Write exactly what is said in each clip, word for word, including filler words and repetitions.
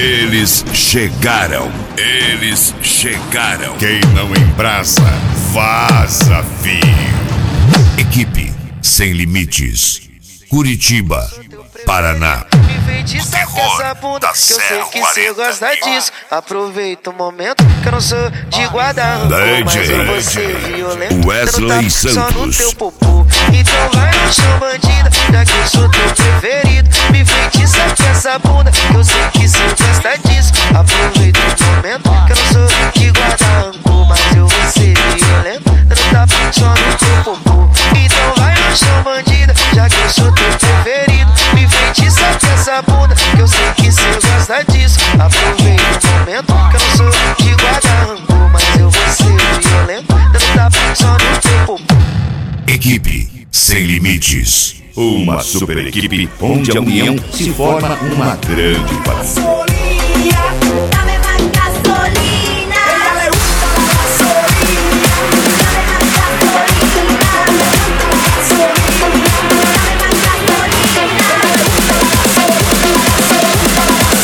Eles chegaram, eles chegaram. Quem não embraça, vaza, filho. Equipe Sem Limites, Curitiba, Paraná. Me feitiça com essa bunda, que eu sei que cê gosta disso. Aproveita o momento que eu não sou de guarda-roupa, mas eu vou ser violento. Wesley só no teu Santos. popô. Então vai no chão, bandida, já que eu sou teu preferido. Me feitiça com essa bunda, que eu sei que cê gosta disso. Aproveita o momento que eu não sou de guarda-roupa, mas eu vou ser violento. Dando tapa só no teu popô. Então vai no chão, bandida, já que eu sou teu preferido. Me feitiça com essa bunda, que eu sei que cê gosta disso. Aproveita o momento que eu não sou de guarda-roupa, mas eu vou ser violento. Dando tapa só no teu popô. Equipe Sem Limites. Uma super equipe onde a união se forma uma grande família. Dame más gasolina. Ella le gusta la gasolina. Dame más gasolina. Me gusta la gasolina. Dame más gasolina. Me gusta la gasolina.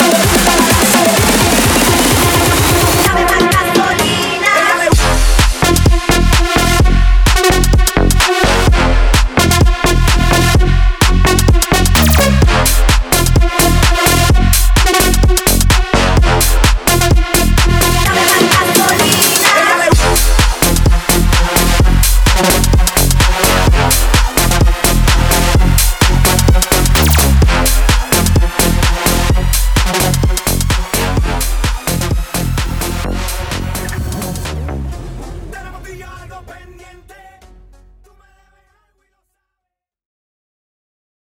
Dame más gasolina. Ella le gusta. Tenemos que ir algo pendiente.